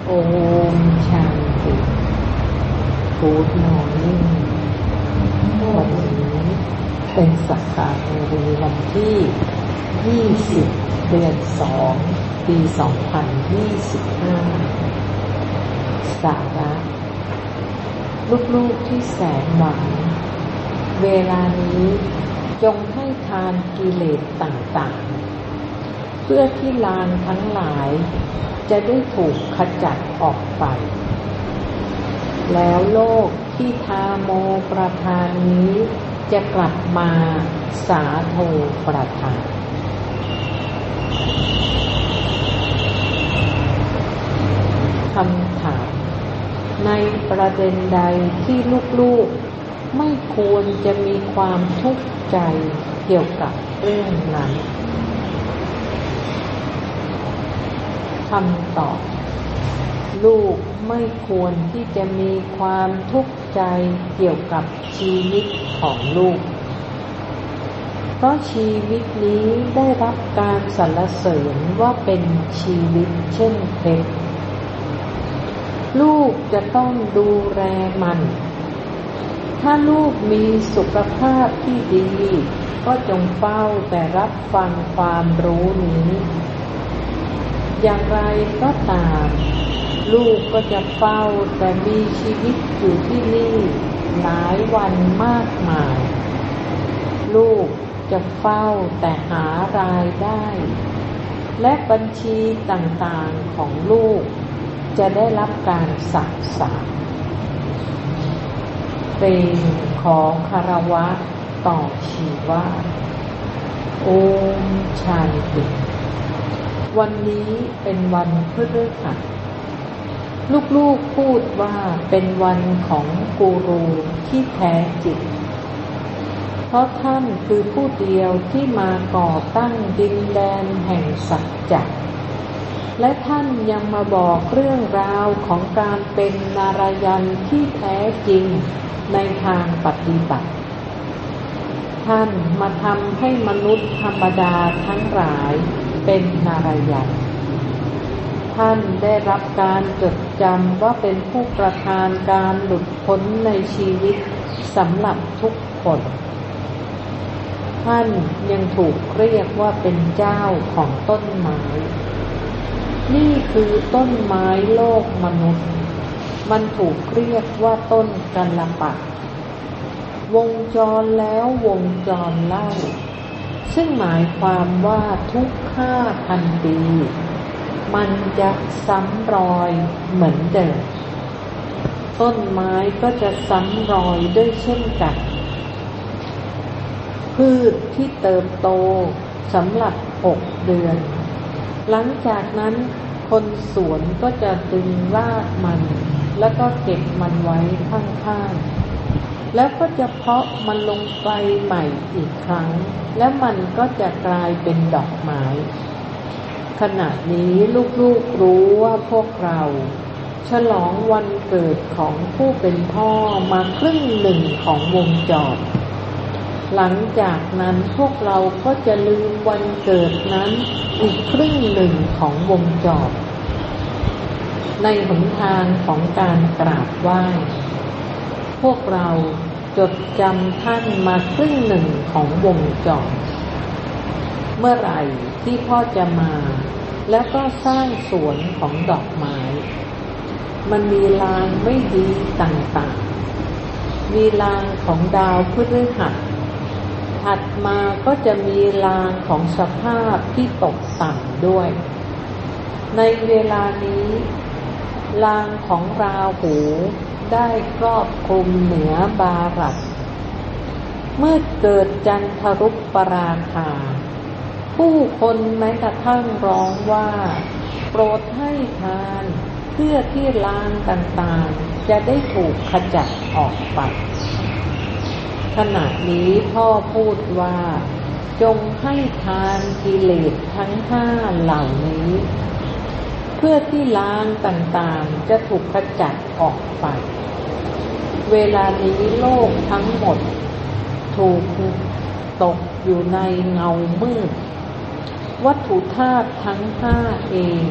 โอมชันติกู๊ดมอร์นิ่งวันนี้เป็นสัปดาห์วันที่20เดือน2ปี2025สาระลูกๆที่แสนหวานเวลานี้จงให้ทานกิเลสต่างๆเพื่อที่ลานทั้งหลายจะได้ถูกขจัดออกไปแล้วโลกที่ทาโมประทานนี้จะกลับมาสาโทประทานคำถามในประเด็นใดที่ลูกๆไม่ควรจะมีความทุกข์ใจเกี่ยวกับเรื่องนั้นคำตอบลูกไม่ควรที่จะมีความทุกข์ใจเกี่ยวกับชีวิตของลูกเพราะชีวิตนี้ได้รับการสรรเสริญว่าเป็นชีวิตเช่นเพชรลูกจะต้องดูแลมันถ้าลูกมีสุขภาพที่ดีก็จงเฝ้าแต่รับฟังความรู้นี้อย่างไรก็ตามลูกก็จะเฝ้าแต่มีชีวิตอยู่ที่นี่หลายวันมากมายลูกจะเฝ้าแต่หารายได้และบัญชีต่างๆของลูกจะได้รับการสะสางเป็นของคารวะต่อชีวะโอมชันติวันนี้เป็นวันพฤหัสลูกๆพูดว่าเป็นวันของกูรูที่แท้จริงเพราะท่านคือผู้เดียวที่มาก่อตั้งดินแดนแห่งสัจจะและท่านยังมาบอกเรื่องราวของการเป็นนารยันที่แท้จริงในทางปฏิบัติท่านมาทำให้มนุษย์ธรรมดาทั้งหลายเป็นนารยันท่านได้รับการจดจำว่าเป็นผู้ประทานการหลุดพ้นในชีวิตสำหรับทุกคนท่านยังถูกเรียกว่าเป็นเจ้าของต้นไม้นี่คือต้นไม้โลกมนุษย์มันถูกเรียกว่าต้นกัลปะวงจรแล้ววงจรเล่าซึ่งหมายความว่าทุก5,000 ปีมันจะซ้ำรอยเหมือนเดิมต้นไม้ก็จะซ้ำรอยด้วยเช่นกันพืชที่เติบโตสำหรับ6 เดือนหลังจากนั้นคนสวนก็จะดึงรากมันแล้วก็เก็บมันไว้ข้างๆแล้วก็จะเพาะมันลงไปใหม่อีกครั้งแล้วมันก็จะกลายเป็นดอกไม้ขณะนี้ลูกๆรู้ว่าพวกเราฉลองวันเกิดของผู้เป็นพ่อมาครึ่งหนึ่งของวงจรหลังจากนั้นพวกเราก็จะลืมวันเกิดนั้นอีกครึ่งหนึ่งของวงจรในหนทางของการกราบไหว้พวกเราจดจำท่านมาครึ่งหนึ่งของวงจรเมื่อไหร่ที่พ่อจะมาแล้วก็สร้างสวนของดอกไม้มันมีลางไม่ดีต่างๆมีลางของดาวพฤหัสถัดมาก็จะมีลางของสภาพที่ตกต่ำด้วยในเวลานี้ลางของราหูได้ครอบคลุมเหนือบารัตเมื่อเกิดจันทรุปราคาผู้คนแม้กระทั่งร้องว่าโปรดให้ทานเพื่อที่ลางต่างๆจะได้ถูกขจัดออกไปขณะนี้พ่อพูดว่าจงให้ทานกิเลสทั้ง5เหล่านี้เพื่อที่ลางต่างๆจะถูกขจัดออกไปเวลานี้โลกทั้งหมดถูกตกอยู่ในเงามืดวัตถุธาตุทั้ง5เอง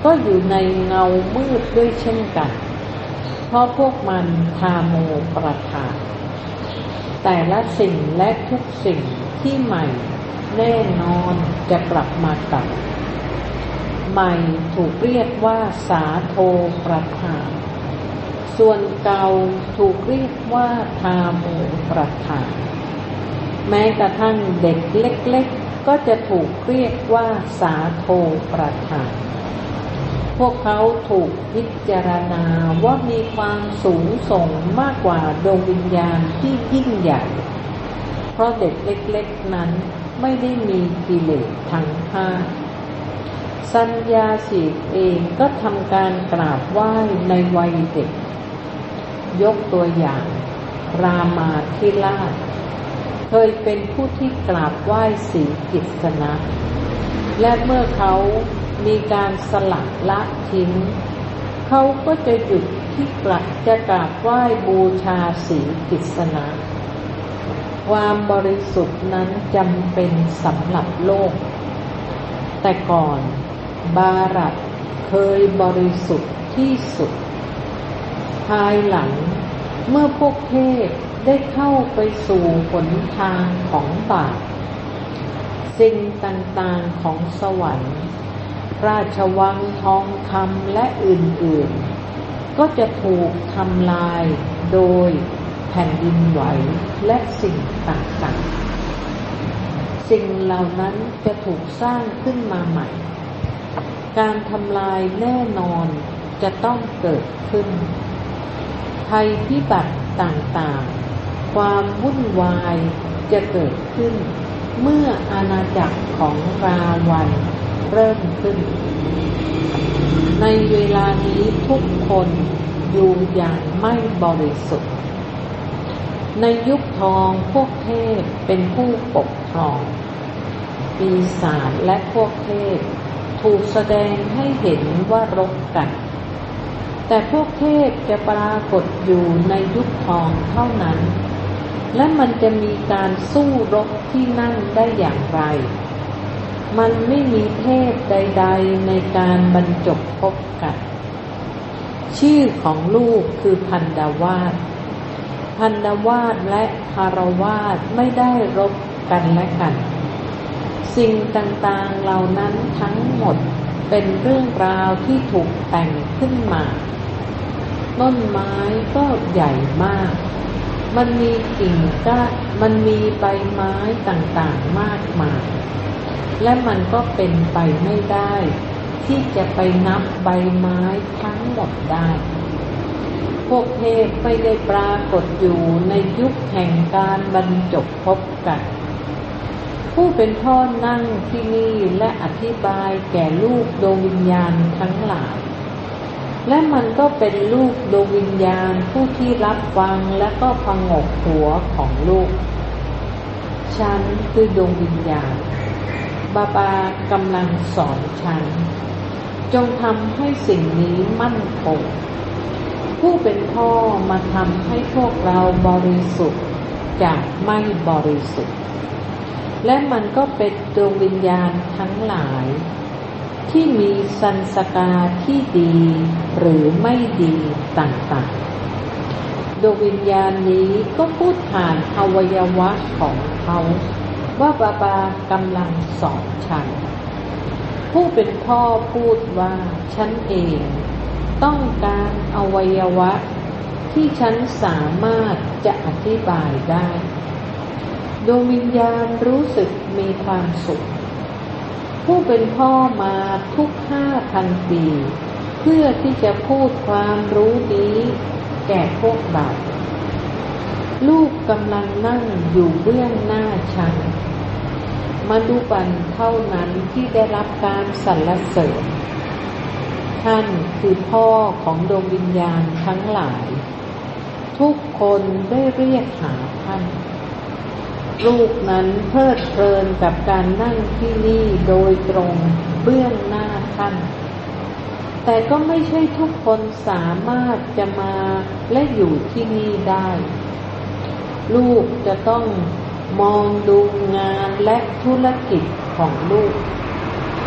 ก็อยู่ในเงามืดด้วยเช่นกันเพราะพวกมันทาโมประทานแต่ละสิ่งและทุกสิ่งที่ใหม่แน่นอนจะกลับมาเก่าใหม่ถูกเรียกว่าสาโทประทานส่วนเก่าถูกเรียกว่าทาโมประทานแม้กระทั่งเด็กเล็กๆก็จะถูกเรียกว่าสาโทประทานพวกเขาถูกพิจารณาว่ามีความสูงส่งมากกว่าดวงวิญญาณที่ยิ่งใหญ่เพราะเด็กเล็กๆนั้นไม่ได้มีกิเลสทั้งห้าสัญญาสีเองก็ทำการกราบไหว้ในวัยเด็กยกตัวอย่างรามาธิราชเคยเป็นผู้ที่กราบไหว้สีกิษณะและเมื่อเขามีการสลัดละทิ้งเขาก็จะหยุดที่จะกราบไหว้บูชาสีกิษณะความบริสุทธิ์นั้นจำเป็นสำหรับโลกแต่ก่อนบารัตเคยบริสุทธิ์ที่สุดภายหลังเมื่อพวกเทพได้เข้าไปสู่หนทางของบาปสิ่งต่างๆของสวรรค์ราชวังทองคำและอื่นๆก็จะถูกทำลายโดยแผ่นดินไหวและสิ่งต่างๆสิ่งเหล่านั้นจะถูกสร้างขึ้นมาใหม่การทำลายแน่นอนจะต้องเกิดขึ้นภัยพิบัติต่างๆความวุ่นวายจะเกิดขึ้นเมื่ออาณาจักรของราวัณเริ่มขึ้นในเวลานี้ทุกคนอยู่อย่างไม่บริสุทธิ์ในยุคทองพวกเทพเป็นผู้ปกครองปีศาจและพวกเทพถูกแสดงให้เห็นว่ารบกันแต่พวกเทพจะปรากฏอยู่ในยุคทองเท่านั้นและมันจะมีการสู้รบที่นั่นได้อย่างไรมันไม่มีเทพใดๆในการบรรจบพบกันชื่อของลูกคือพันดาวาสพันดาวาสและคารวาสไม่ได้รบกันและกันสิ่งต่างๆเหล่านั้นทั้งหมดเป็นเรื่องราวที่ถูกแต่งขึ้นมาต้นไม้ก็ใหญ่มากมันมีกิ่งก้านมันมีใบไม้ต่างๆมากมายและมันก็เป็นไปไม่ได้ที่จะไปนับใบไม้ทั้งหมดได้พวกเทพไม่ได้ปรากฏอยู่ในยุคแห่งการบรรจบพบกันผู้เป็นพ่อนั่งที่นี่และอธิบายแก่ลูกดวงวิญญาณทั้งหลายและมันก็เป็นลูกดวงวิญญาณผู้ที่รับฟังและก็ผงกหัวของลูกฉันคือดวงวิญญาณบาบากำลังสอนฉันจงทำให้สิ่งนี้มั่นคงผู้เป็นพ่อมาทำให้พวกเราบริสุทธิ์จากไม่บริสุทธิ์และมันก็เป็นดวงวิญญาณทั้งหลายที่มีสันสกาที่ดีหรือไม่ดีต่างๆดวงวิญญาณนี้ก็พูดผ่านอวัยวะของเขาว่าบาบากำลังสอนฉันผู้เป็นพ่อพูดว่าฉันเองต้องการอวัยวะที่ฉันสามารถจะอธิบายได้ดวงวิญญาณรู้สึกมีความสุขผู้เป็นพ่อมาทุก 5,000 ปีเพื่อที่จะพูดความรู้นี้แก่พวกเราลูกกำลังนั่งอยู่เบื้องหน้าฉันมนุบันเท่านั้นที่ได้รับการสรรเสริญท่านคือพ่อของดวงวิญญาณทั้งหลายทุกคนได้เรียกหาท่านลูกนั้นเพลิดเพลินกับการนั่งที่นี่โดยตรงเบื้องหน้าท่านแต่ก็ไม่ใช่ทุกคนสามารถจะมาและอยู่ที่นี่ได้ลูกจะต้องมองดูงานและธุรกิจของลูกด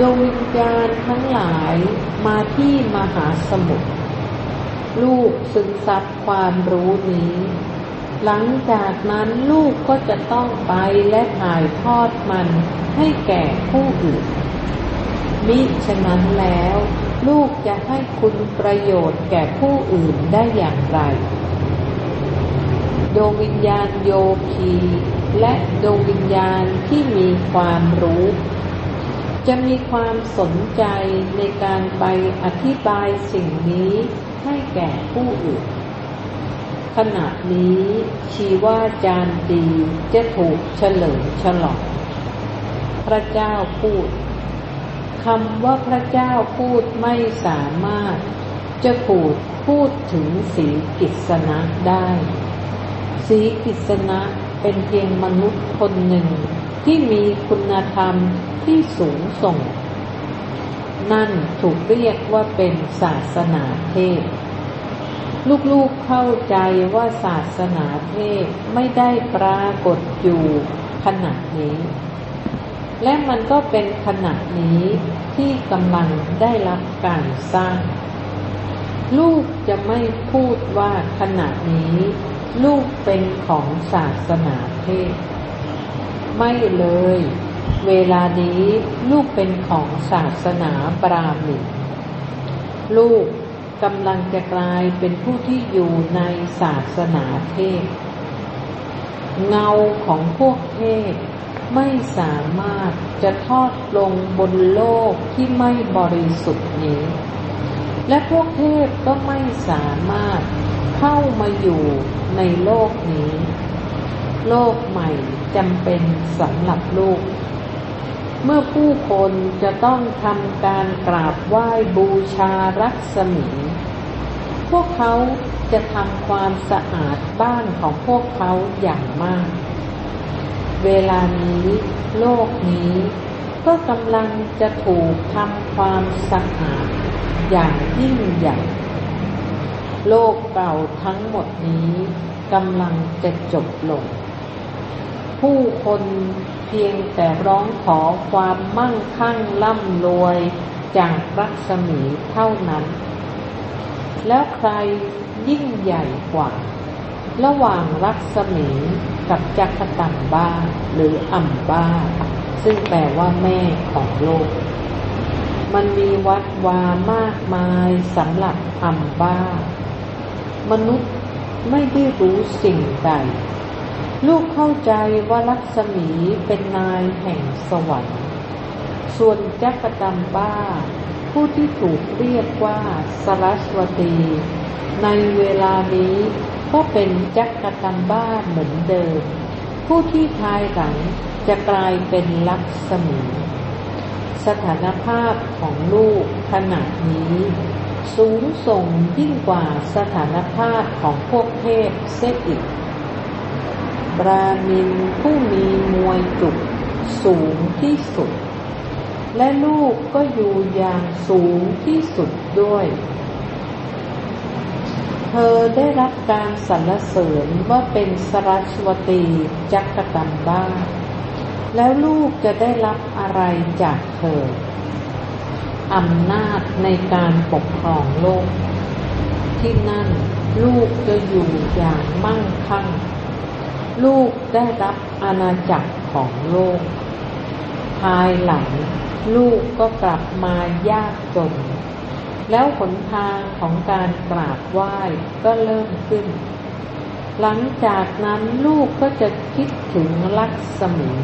ดวงวิญญาณทั้งหลายมาที่มหาสมุทรลูกซึมซับความรู้นี้หลังจากนั้นลูกก็จะต้องไปและถ่ายทอดมันให้แก่ผู้อื่นมิฉะนั้นแล้วลูกจะให้คุณประโยชน์แก่ผู้อื่นได้อย่างไรดวงวิญญาณโยคีและดวงวิญญาณที่มีความรู้จะมีความสนใจในการไปอธิบายสิ่งนี้ให้แก่ผู้อื่นขณะนี้ชีวาจารย์ดีจะถูกเฉลิมฉลองพระเจ้าพูดคำว่าพระเจ้าพูดไม่สามารถจะพูดถึงสีกิษณะได้สีกิษณะเป็นเพียงมนุษย์คนหนึ่งที่มีคุณธรรมที่สูงส่งนั่นถูกเรียกว่าเป็นศาสนาเทพลูกๆเข้าใจว่าศาสนาเทพไม่ได้ปรากฏอยู่ขณะนี้และมันก็เป็นขณะนี้ที่กำลังได้รับการสร้างลูกจะไม่พูดว่าขณะนี้ลูกเป็นของศาสนาเทพไม่เลยเวลานี้ลูกเป็นของศาสนาบราหมินลูกกำลังจะกลายเป็นผู้ที่อยู่ในศาสนาเทพเงาของพวกเทพไม่สามารถจะทอดลงบนโลกที่ไม่บริสุทธิ์นี้และพวกเทพก็ไม่สามารถเข้ามาอยู่ในโลกนี้โลกใหม่จำเป็นสำหรับลูกเมื่อผู้คนจะต้องทำการกราบไหว้บูชารัศมีพวกเขาจะทำความสะอาดบ้านของพวกเขาอย่างมากเวลานี้โลกนี้ก็กำลังจะถูกทำความสะอาดอย่างยิ่งใหญ่โลกเก่าทั้งหมดนี้กำลังจะจบลงผู้คนเพียงแต่ร้องขอความมั่งคั่งร่ำรวยจากรัศมีเท่านั้นแล้วใครยิ่งใหญ่กว่าระหว่างรัศมีกับจักรตัมบ้าหรืออัมบ้าซึ่งแปลว่าแม่ของโลกมันมีวัดวามากมายสำหรับอัมบ้ามนุษย์ไม่ได้รู้สิ่งใดลูกเข้าใจว่ารัศมีเป็นนายแห่งสวรรค์ส่วนจักรตัมบ้าผู้ที่ถูกเรียกว่าสรัสวตีในเวลานี้ก็เป็นจักรตัมบ้าเหมือนเดิมผู้ที่ภายหลังจะกลายเป็นลักษมีสถานภาพของลูกขณะนี้สูงส่งยิ่งกว่าสถานภาพของพวกเทพเสียอีกบราหมินผู้มีมวยจุกสูงที่สุดและลูกก็อยู่อย่างสูงที่สุดด้วยเธอได้รับการสรรเสริญว่าเป็นสรัสวตีจักรตัมบ้าแล้วลูกจะได้รับอะไรจากเธออำนาจในการปกครองโลกที่นั่นลูกจะอยู่อย่างมั่งคั่งลูกได้รับอาณาจักรของโลกภายหลังลูกก็กลับมายากจนแล้วหนทางของการกราบไหว้ก็เริ่มขึ้นหลังจากนั้นลูกก็จะคิดถึงลักษมี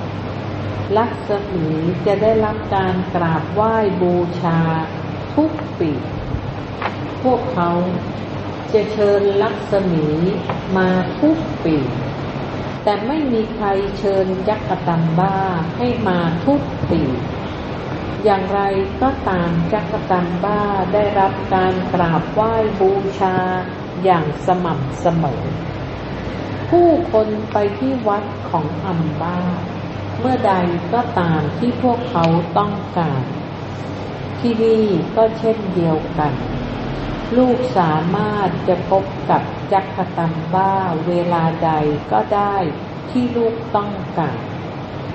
จะได้รับการกราบไหว้บูชาทุกปีพวกเขาจะเชิญลักษมีมาทุกปีแต่ไม่มีใครเชิญจักรตัมบ้าให้มาทุกปีอย่างไรก็ตามจักรตัมบ้าได้รับการกราบไหว้บูชาอย่างสม่ำเสมอผู้คนไปที่วัดของอัมบ้าเมื่อใดก็ตามที่พวกเขาต้องการที่นี่ก็เช่นเดียวกันลูกสามารถจะพบกับจักรตัมบ้าเวลาใดก็ได้ที่ลูกต้องการ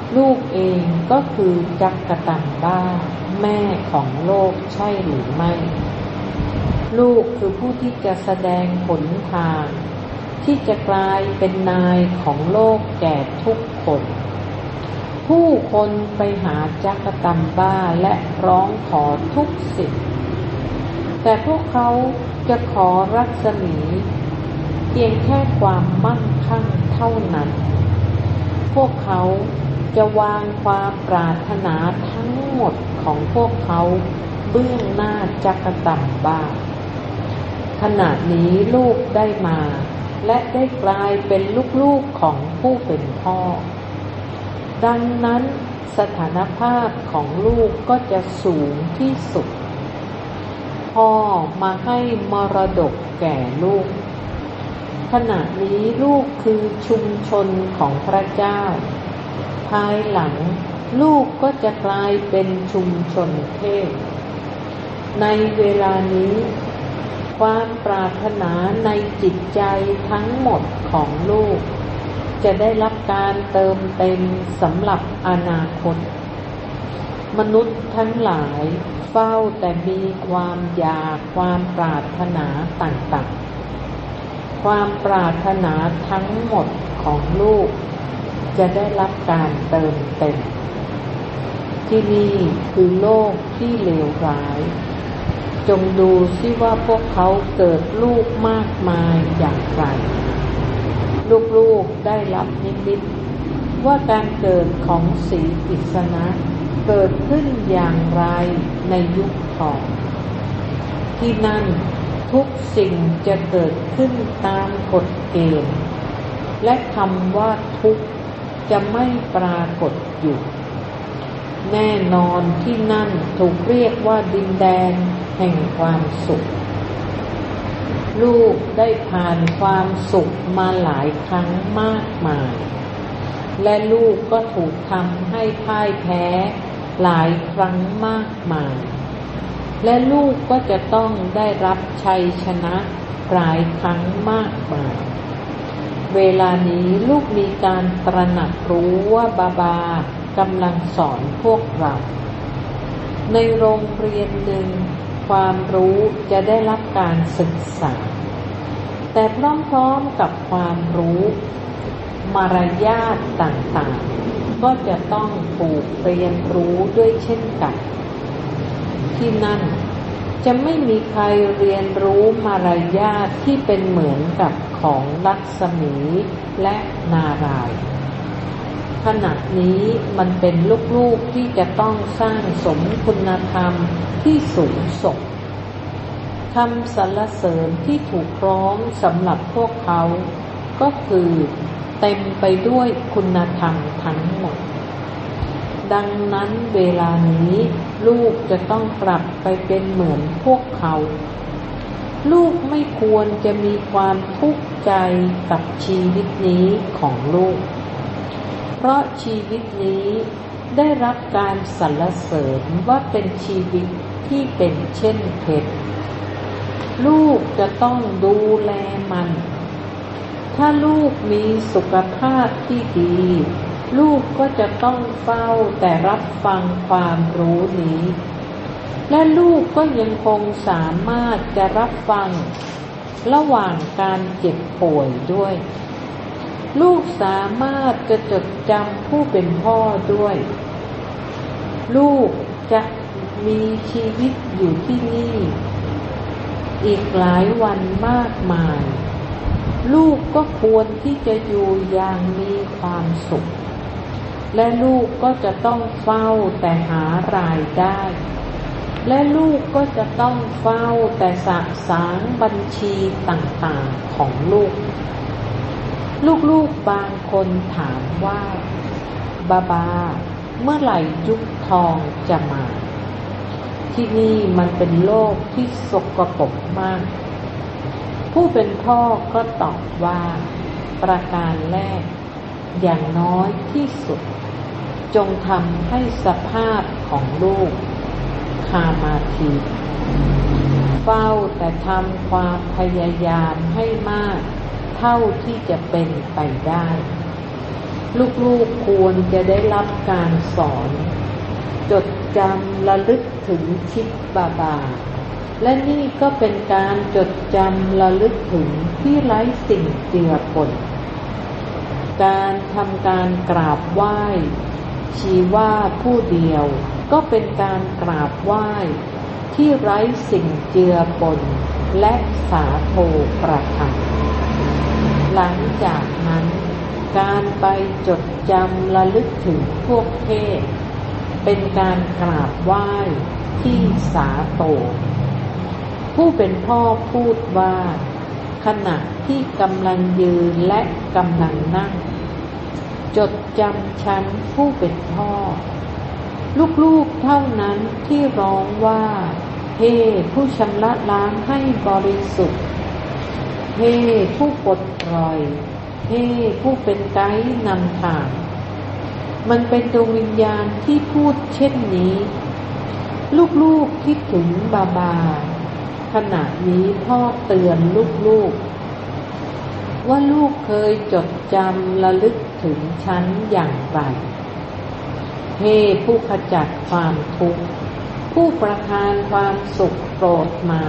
ลูกเองก็คือจักตัมบาแม่ของโลกใช่หรือไม่ลูกคือผู้ที่จะแสดงหนทางที่จะกลายเป็นนายของโลกแก่ทุกคนผู้คนไปหาจักตัมบาและร้องขอทุกสิ่งแต่พวกเขาจะขอรัศมีเพียงแค่ความมั่งคั่งเท่านั้นพวกเขาจะวางความปรารถนาทั้งหมดของพวกเขาเบื้องหน้าจักตัมบาขณะนี้ลูกได้มาและได้กลายเป็นลูกๆของผู้เป็นพ่อดังนั้นสถานภาพของลูกก็จะสูงที่สุดพ่อมาให้มรดกแก่ลูกขณะนี้ลูกคือชุมชนของพระเจ้าภายหลังลูกก็จะกลายเป็นชุมชนเทพในเวลานี้ความปรารถนาในจิตใจทั้งหมดของลูกจะได้รับการเติมเต็มสำหรับอนาคตมนุษย์ทั้งหลายเฝ้าแต่มีความอยากความปรารถนาต่างๆความปรารถนาทั้งหมดของลูกจะได้รับการเติมเต็มที่นี่คือโลกที่เลวร้ายจงดูซิว่าพวกเขาเกิดลูกมากมายอย่างไรลูกๆได้รับนิมิตว่าการเกิดของศรีกฤษณะเกิดขึ้นอย่างไรในยุคทองที่นั่นทุกสิ่งจะเกิดขึ้นตามกฎเกณฑ์และคำว่าทุกข์จะไม่ปรากฏอยู่แน่นอนที่นั่นถูกเรียกว่าดินแดนแห่งความสุขลูกได้ผ่านความสุขมาหลายครั้งมากมายและลูกก็ถูกทำให้พ่ายแพ้หลายครั้งมากมายและลูกก็จะต้องได้รับชัยชนะหลายครั้งมากมายเวลานี้ลูกมีการตระหนักรู้ว่าบาบากำลังสอนพวกเราในโรงเรียนหนึ่งความรู้จะได้รับการศึกษาแต่พร้อมๆกับความรู้มารยาทต่างๆก็จะต้องถูกเรียนรู้ด้วยเช่นกันที่นั่นจะไม่มีใครเรียนรู้มารยาทที่เป็นเหมือนกับของลักษมีและนารายณ์ขณะนี้มันเป็นลูกๆที่จะต้องสร้างสมคุณธรรมที่สูงส่งคำสรรเสริญที่ถูกร้องสำหรับพวกเขาก็คือเต็มไปด้วยคุณธรรมทั้งหมดดังนั้นเวลานี้ลูกจะต้องกลับไปเป็นเหมือนพวกเขาลูกไม่ควรจะมีความทุกข์ใจกับชีวิตนี้ของลูกเพราะชีวิตนี้ได้รับการสรรเสริญว่าเป็นชีวิตที่เป็นเช่นเพชรลูกจะต้องดูแลมันถ้าลูกมีสุขภาพที่ดีลูกก็จะต้องเฝ้าแต่รับฟังความรู้นี้และลูกก็ยังคงสามารถจะรับฟังระหว่างการเจ็บป่วยด้วยลูกสามารถจะจดจำผู้เป็นพ่อด้วยลูกจะมีชีวิตอยู่ที่นี่อีกหลายวันมากมายลูกก็ควรที่จะอยู่อย่างมีความสุขและลูกก็จะต้องเฝ้าแต่หารายได้และลูกก็จะต้องเฝ้าแต่สะสางบัญชีต่างๆของลูกลูกบางคนถามว่าบาบาเมื่อไหร่ยุคทองจะมาที่นี่มันเป็นโลกที่สกปรกมากผู้เป็นพ่อก็ตอบว่าประการแรกอย่างน้อยที่สุดจงทำให้สภาพของลูกคามาทีเฝ้าแต่ทำความพยายามให้มากเท่าที่จะเป็นไปได้ลูกๆควรจะได้รับการสอนจดจำระลึกถึงชิดบาบาและนี่ก็เป็นการจดจำระลึกถึงที่ไร้สิ่งเจือปนการทำการกราบไหว้ชีว่าผู้เดียวก็เป็นการกราบไหว้ที่ไร้สิ่งเจือปนและสาโทประทานหลังจากนั้นการไปจดจำระลึกถึงพวกเทพเป็นการกราบไหว้ที่สาโทผู้เป็นพ่อพูดว่าขณะที่กำลังยืนและกำลังนั่งจดจำฉันผู้เป็นพ่อลูกๆเท่านั้นที่ร้องว่าเฮ้ผู้ชำระล้างให้บริสุทธิ์เฮ้ผู้ปลดปล่อยเฮ้ผู้เป็นไกด์นำทางมันเป็นดวงวิญญาณที่พูดเช่นนี้ลูกๆคิดถึงบาบาขณะนี้พ่อเตือนลูกๆว่าลูกเคยจดจำระลึกถึงฉันอย่างไรเฮ้ผู้ขจัดความทุกข์ผู้ประทานความสุขโปรดมา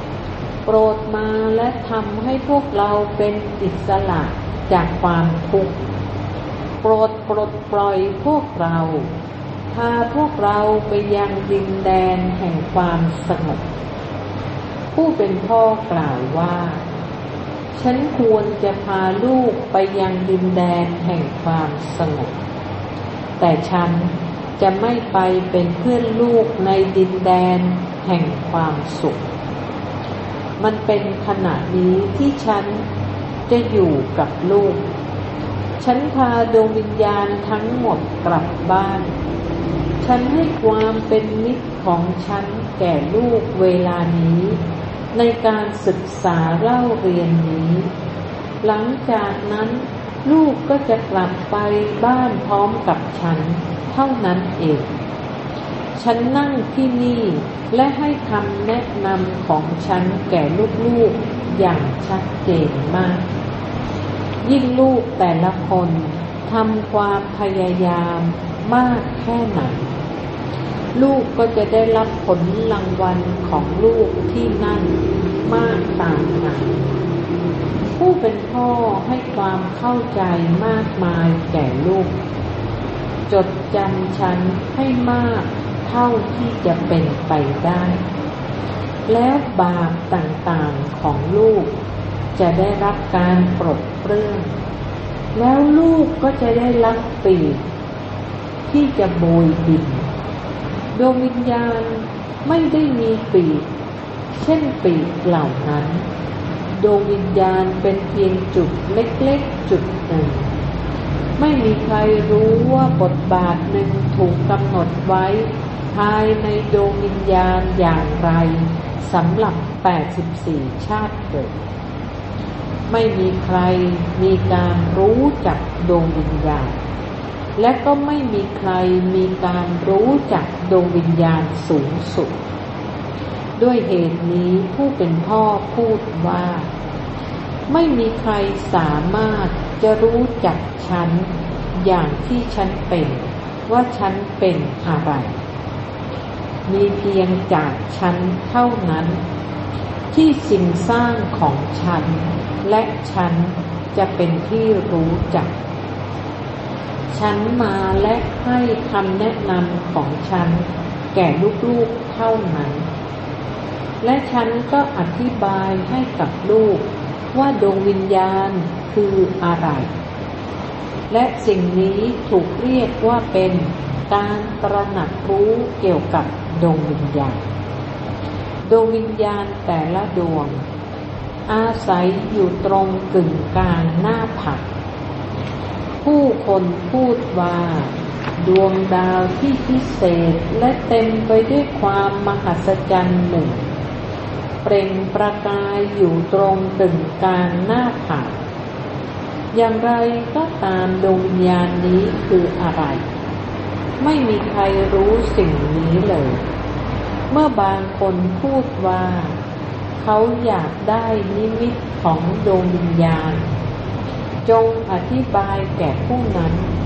และทำให้พวกเราเป็นอิสระจากความทุกข์โปรดปลดปล่อยพวกเราพาพวกเราไปยังดินแดนแห่งความสงบผู้เป็นพ่อกล่าวว่าฉันควรจะพาลูกไปยังดินแดนแห่งความสงบแต่ฉันจะไม่ไปเป็นเพื่อนลูกในดินแดนแห่งความสุขมันเป็นขณะนี้ที่ฉันจะอยู่กับลูกฉันพาดวงวิญญาณทั้งหมดกลับบ้านฉันให้ความเป็นมิตรของฉันแก่ลูกเวลานี้ในการศึกษาเล่าเรียนนี้หลังจากนั้นลูกก็จะกลับไปบ้านพร้อมกับฉันเท่านั้นเองฉันนั่งที่นี่และให้คำแนะนำของฉันแก่ลูกๆอย่างชัดเจนมากยิ่งลูกแต่ละคนทำความพยายามมากแค่ไหนลูกก็จะได้รับผลรางวัลของลูกที่นั่นมากตามนั้นผู้เป็นพ่อให้ความเข้าใจมากมายแก่ลูกจดจำฉันให้มากเท่าที่จะเป็นไปได้แล้วบาปต่างๆของลูกจะได้รับการปลดเปลื้องแล้วลูกก็จะได้รับปีกที่จะโบยบินดวงวิญญาณไม่ได้มีปีกเช่นปีกเหล่านั้นดวงวิญญาณเป็นเพียงจุดเล็กๆจุดหนึ่งไม่มีใครรู้ว่าบทบาทหนึ่งถูกกำหนดไว้ภายในดวงวิญญาณอย่างไรสำหรับ84ชาติเกิดไม่มีใครมีการรู้จักดวงวิญญาณและก็ไม่มีใครมีการรู้จักดวงวิญญาณสูงสุดด้วยเหตุนี้ผู้เป็นพ่อพูดว่าไม่มีใครสามารถจะรู้จักฉันอย่างที่ฉันเป็นว่าฉันเป็นอะไรมีเพียงจากฉันเท่านั้นที่สิ่งสร้างของฉันและฉันจะเป็นที่รู้จักฉันมาและให้คำแนะนำของฉันแก่ลูกๆเท่านั้นและฉันก็อธิบายให้กับลูกว่าดวงวิญญาณคืออะไรและสิ่งนี้ถูกเรียกว่าเป็นการตระหนักรู้เกี่ยวกับดวงวิญญาณดวงวิญญาณแต่ละดวงอาศัยอยู่ตรงกึ่งกลางหน้าผากผู้คนพูดว่าดวงดาวที่พิเศษและเต็มไปด้วยความมหัศจรรย์หนึ่งเปล่งประกายอยู่ตรงกึ่งกลางหน้าผากอย่างไรก็ตามดวงวิญญาณนี้คืออะไรไม่มีใครรู้สิ่งนี้เลยเมื่อบางคนพูดว่าเขาอยากได้นิมิตของดวงวิญญาณจงอธิบายแก่ผู้นั้น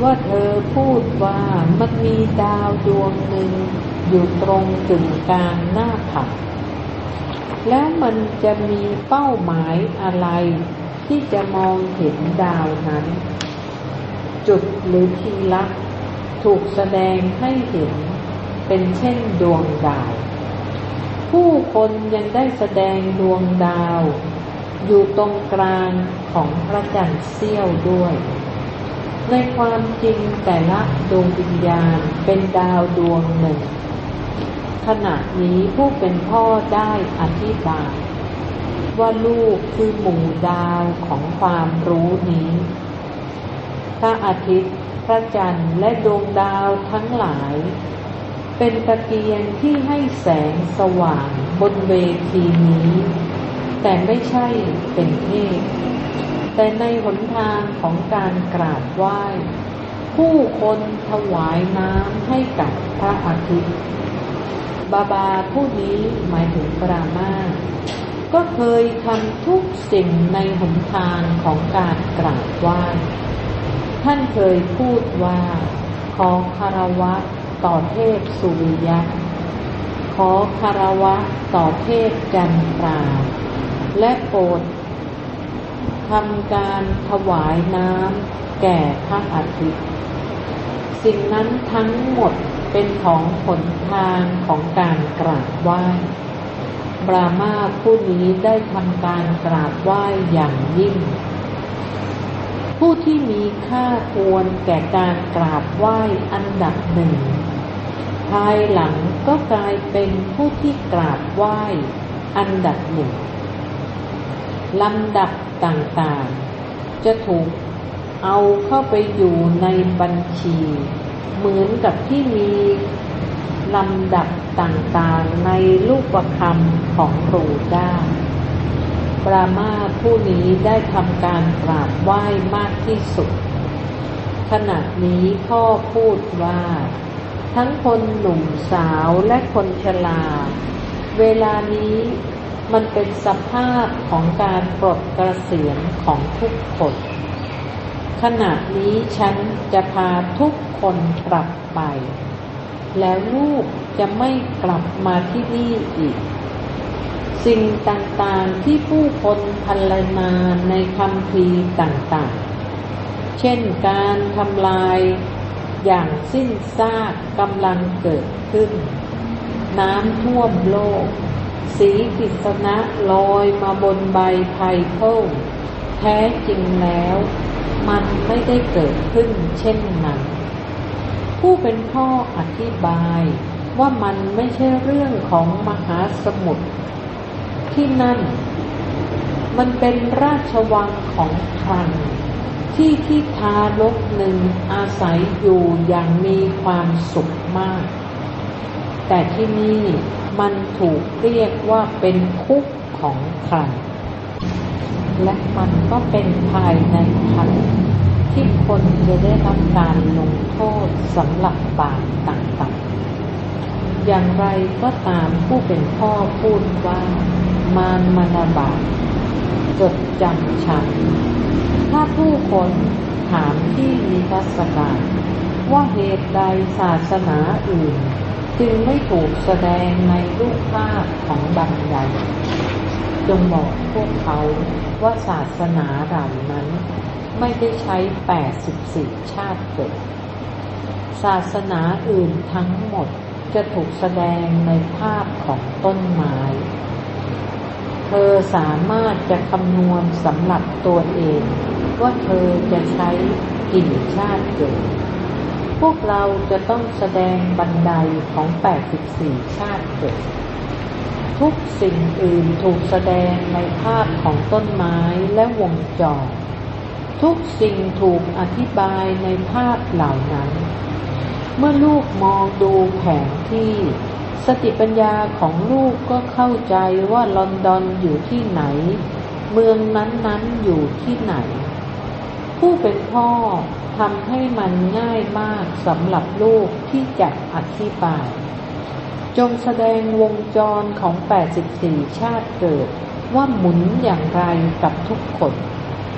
ว่าเธอพูดว่ามันมีดาวดวงหนึ่งอยู่ตรงกึ่งกลางหน้าผาแล้วมันจะมีเป้าหมายอะไรที่จะมองเห็นดาวนั้นจุดหรือทีลักษณ์ถูกแสดงให้เห็นเป็นเช่นดวงดาวผู้คนยังได้แสดงดวงดาวอยู่ตรงกลางของพระจันทร์เสี้ยวด้วยในความจริงแต่ละดวงวิญญาณเป็นดาวดวงหนึ่งขณะนี้ผู้เป็นพ่อได้อธิบายว่าลูกคือหมู่ดาวของความรู้นี้พระอาทิตย์พระจันทร์และดวงดาวทั้งหลายเป็นตะเกียงที่ให้แสงสว่างบนเวทีนี้แต่ไม่ใช่เป็นเทพแต่ในหนทางของการกราบไหว้ผู้คนถวายน้ำให้กับพระอาทิตย์บาบาผู้นี้หมายถึงปรามาสก็เคยทำทุกสิ่งในหนทางของการกราบไหว้ท่านเคยพูดว่าขอคารวะต่อเทพสุริยะขอคารวะต่อเทพจันทราและโปรดทำการถวายน้ำแก่พระอาทิตย์สิ่งนั้นทั้งหมดเป็นของหนทางของการกราบไหว้บรามาผู้นี้ได้ทำการกราบไหว้อย่างยิ่งผู้ที่มีค่าควรแก่การกราบไหว้อันดับหนึ่งภายหลังก็กลายเป็นผู้ที่กราบไหว้อันดับหนึ่งลำดับต่างๆจะถูกเอาเข้าไปอยู่ในบัญชีเหมือนกับที่มีลำดับต่างๆในรูปคำของรูด้าปรามาสผู้นี้ได้ทำการกราบไหว้มากที่สุดขณะนี้พ่อพูดว่าทั้งคนหนุ่มสาวและคนชราเวลานี้มันเป็นสภาพของการปลดเกษียณของทุกคนขณะนี้ฉันจะพาทุกคนกลับไปแล้วลูกจะไม่กลับมาที่นี่อีกสิ่งต่างๆที่ผู้คนพรรณนาในคัมภีร์ต่างๆเช่นการทำลายอย่างสิ้นซากกำลังเกิดขึ้นน้ำท่วมโลกสีกฤษณะลอยมาบนใบไผ่เพิ่มแท้จริงแล้วมันไม่ได้เกิดขึ้นเช่นนั้นผู้เป็นพ่ออธิบายว่ามันไม่ใช่เรื่องของมหาสมุทรที่นั่นมันเป็นราชวังของครันที่ทารกหนึ่งอาศัยอยู่อย่างมีความสุขมากแต่ที่นี่มันถูกเรียกว่าเป็นคุกของครันและมันก็เป็นภายในครันที่คนจะได้รับการลงโทษสำหรับบาปต่างๆอย่างไรก็ตามผู้เป็นพ่อพูดว่ามารมนบาตจดจำฉันถ้าผู้คนถามที่นิทรรศการว่าเหตุใดศาสนาอื่นจึงไม่ถูกแสดงในรูปภาพของบัณฑิตจงบอกพวกเขาว่าศาสนาเหล่านั้นไม่ได้ใช้84ชาติเกิดศาสนาอื่นทั้งหมดจะถูกแสดงในภาพของต้นไม้เธอสามารถจะคำนวณสำหรับตัวเองว่าเธอจะใช้กี่ชาติเกิดพวกเราจะต้องแสดงบันไดของ84ชาติเกิดทุกสิ่งอื่นถูกแสดงในภาพของต้นไม้และวงจรทุกสิ่งถูกอธิบายในภาพเหล่านั้นเมื่อลูกมองดูแผนที่สติปัญญาของลูกก็เข้าใจว่าลอนดอนอยู่ที่ไหนเมืองนั้นๆอยู่ที่ไหนผู้เป็นพ่อทำให้มันง่ายมากสำหรับลูกที่จะอธิบายจงแสดงวงจรของ84ชาติเกิดว่าหมุนอย่างไรกับทุกคน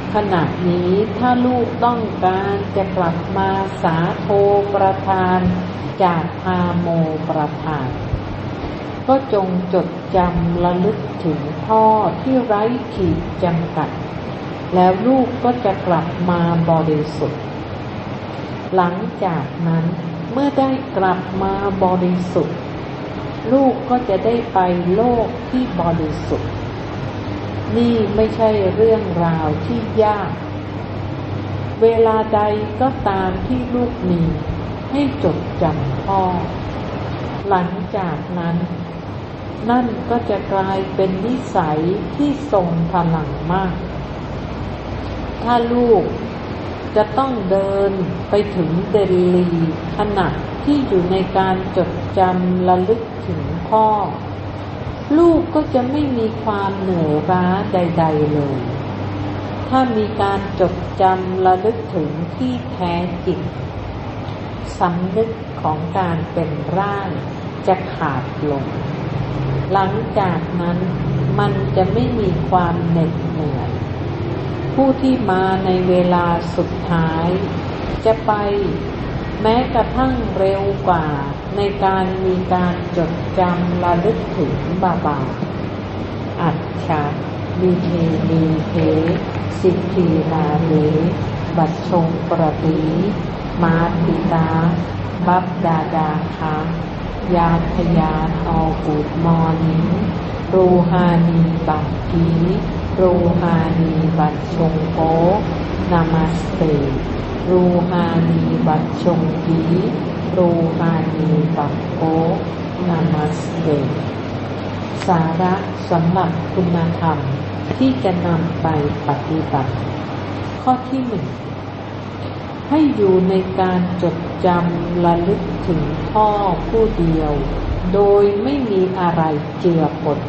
ขณะนี้ถ้าลูกต้องการจะกลับมาสาโทประทานจากพาโมประทานก็จงจดจำระลึกถึงพ่อที่ไร้ขีดจำกัดแล้วลูกก็จะกลับมาบริสุทธิ์หลังจากนั้นเมื่อได้กลับมาบริสุทธิ์ลูกก็จะได้ไปโลกที่บริสุทธิ์นี่ไม่ใช่เรื่องราวที่ยากเวลาใดก็ตามที่ลูกมีให้จดจำพ่อหลังจากนั้นนั่นก็จะกลายเป็นนิสัยที่ทรงพลังมากถ้าลูกจะต้องเดินไปถึงเดลีขณะที่อยู่ในการจดจำระลึกถึงพ่อลูกก็จะไม่มีความเหนื่อยล้าใดๆเลยถ้ามีการจดจำระลึกถึงที่แท้จริงสำนึกของการเป็นร่างจะขาดลงหลังจากนั้นมันจะไม่มีความเหน็ดเหนื่อยผู้ที่มาในเวลาสุดท้ายจะไปแม้กระทั่งเร็วกว่าในการมีการจดจำระลึกถึงบาบาอัจฉาลีเทลีเทสิทธินาเลบัดชงประตีมาติตาบับดาดาคายาทยานออกูดมอนิงรูฮานีบักกีรูฮานีบัดชงโกนามาสเตรูฮานีบัดชงกีรูฮานีบักโกนามาสเตสาระสำหรับคุณธรรมที่จะนำไปปฏิบัติข้อที่หนึ่งให้อยู่ในการจดจำระลึกถึงพ่อผู้เดียวโดยไม่มีอะไรเจือปน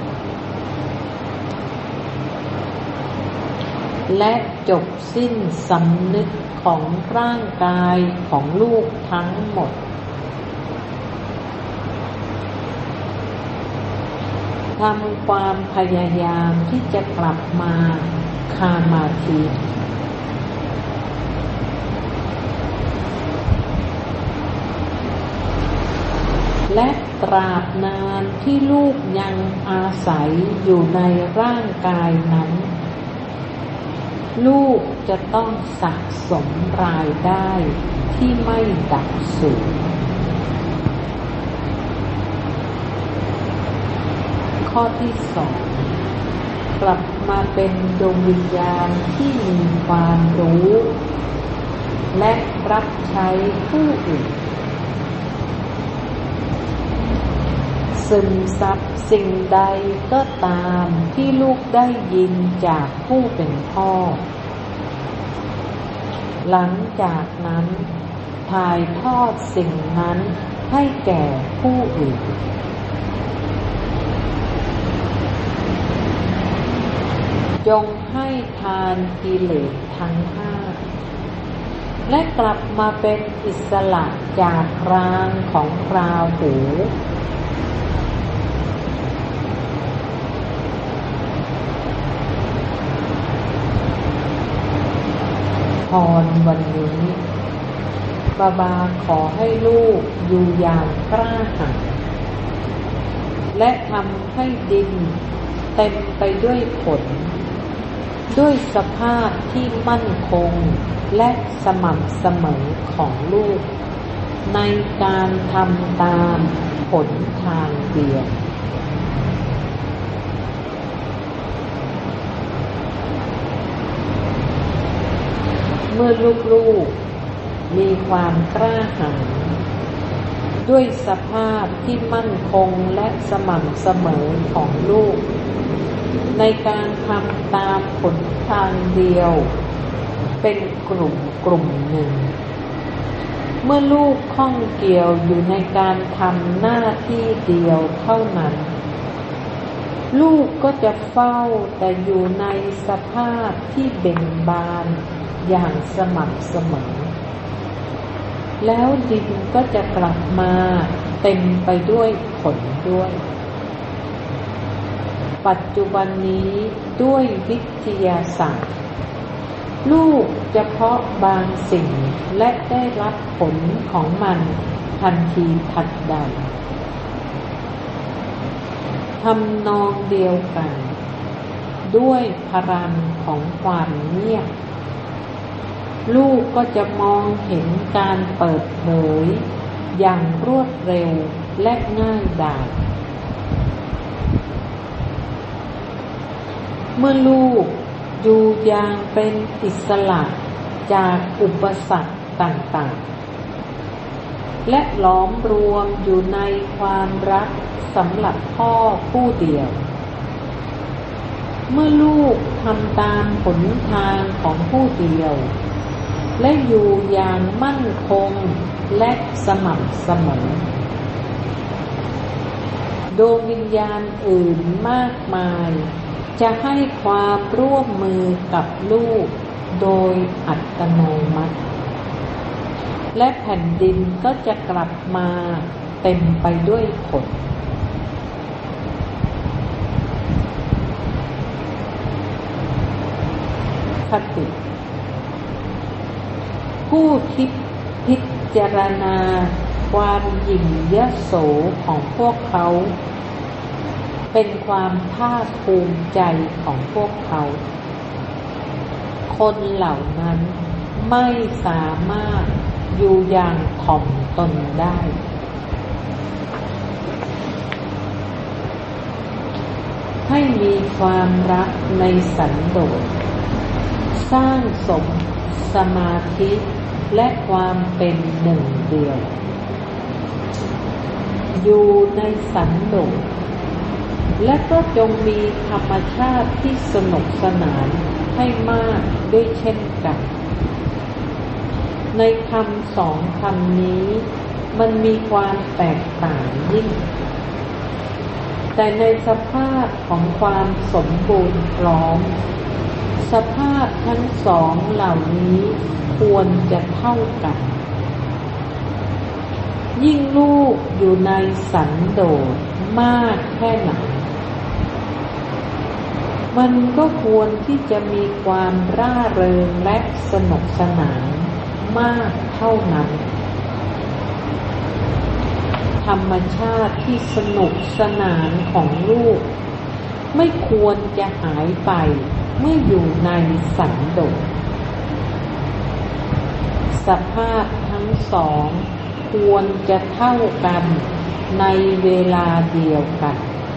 และจบสิ้นสำนึกของร่างกายของลูกทั้งหมดทำความพยายามที่จะกลับมาคามาธิและตราบนานที่ลูกยังอาศัยอยู่ในร่างกายนั้นลูกจะต้องสะสมรายได้ที่ไม่ดับสูญข้อที่สองกลับมาเป็นดวงวิญญาณที่มีความรู้และรับใช้ผู้อื่นซึมซับสิ่งใดก็ตามที่ลูกได้ยินจากผู้เป็นพ่อหลังจากนั้นถ่ายทอดสิ่งนั้นให้แก่ผู้อื่นจงให้ทานกิเลสทั้งห้าและกลับมาเป็นอิสระจากรางของราหูพรวันนี้บาบาขอให้ลูกอยู่อย่างกล้าหาญและทำให้ดินเต็มไปด้วยผลด้วยสภาพที่มั่นคงและสม่ำเสมอของลูกในการทำตามผลทางเดียวเมื่อลูกๆมีความกล้าหาญด้วยสภาพที่มั่นคงและสม่ำเสมอของลูกในการทำตามผลทางเดียวเป็นกลุ่มหนึ่งเมื่อลูกข้องเกี่ยวอยู่ในการทำหน้าที่เดียวเท่านั้นลูกก็จะเฝ้าแต่อยู่ในสภาพที่เบ่งบานอย่างสม่ำเสมอแล้วดินก็จะกลับมาเต็มไปด้วยผลด้วยปัจจุบันนี้ด้วยวิทยาศาสตร์ลูกจะเพาะบางสิ่งและได้รับผลของมันทันทีทันใดทำนองเดียวกันด้วยพลังของความเงียบลูกก็จะมองเห็นการเปิดเผยอย่างรวดเร็วและง่ายดายเมื่อลูกอยู่อย่างเป็นอิสระจากอุปสรรคต่างๆและล้อมรวมอยู่ในความรักสำหรับพ่อผู้เดียวเมื่อลูกทำตามหนทางของผู้เดียวและอยู่อย่างมั่นคงและสม่ำเสมอดวงวิญญาณอื่นมากมายจะให้ความร่วมมือกับลูกโดยอัตโนมัติและแผ่นดินก็จะกลับมาเต็มไปด้วยผลคติผู้คิดพิจารณาความหยิ่งยโสของพวกเขาเป็นความภาคภูมิใจของพวกเขาคนเหล่านั้นไม่สามารถอยู่อย่างถ่อมตนได้ให้มีความรักในสันโดษสร้างสมาธิและความเป็นหนึ่งเดียวอยู่ในสันโดษและก็จงมีธรรมชาติที่สนุกสนานให้มากด้วยเช่นกันในคำสองคำนี้มันมีความแตกต่างยิ่งแต่ในสภาพของความสมบูรณ์พร้อมสภาพทั้งสองเหล่านี้ควรจะเท่ากันยิ่งลูกอยู่ในสันโดษมากแค่ไหนมันก็ควรที่จะมีความร่าเริงและสนุกสนานมากเท่านั้นธรรมชาติที่สนุกสนานของลูกไม่ควรจะหายไปเมื่ออยู่ในสันโดษสภาพทั้งสองควรจะเท่ากันในเวลาเดียวกัน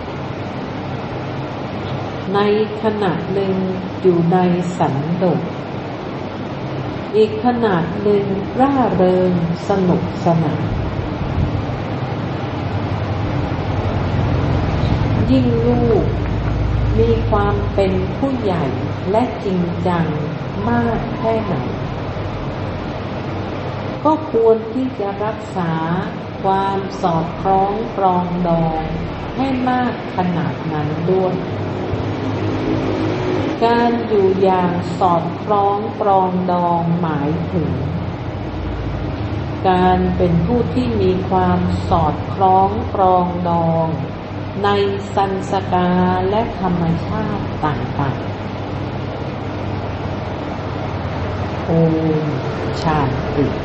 ในขณะหนึ่งอยู่ในสันโดษอีกขณะหนึ่งร่าเริงสนุกสนานยิ่งลูกมีความเป็นผู้ใหญ่และจริงจังมากแค่ไหนก็ควรที่จะรักษาความสอดคล้องปรองดองให้มากขนาดนั้นด้วยการอยู่อย่างสอดคล้องปรองดองหมายถึงการเป็นผู้ที่มีความสอดคล้องปรองดองในสันสกาและธรรมชาติต่างๆโอมชาติ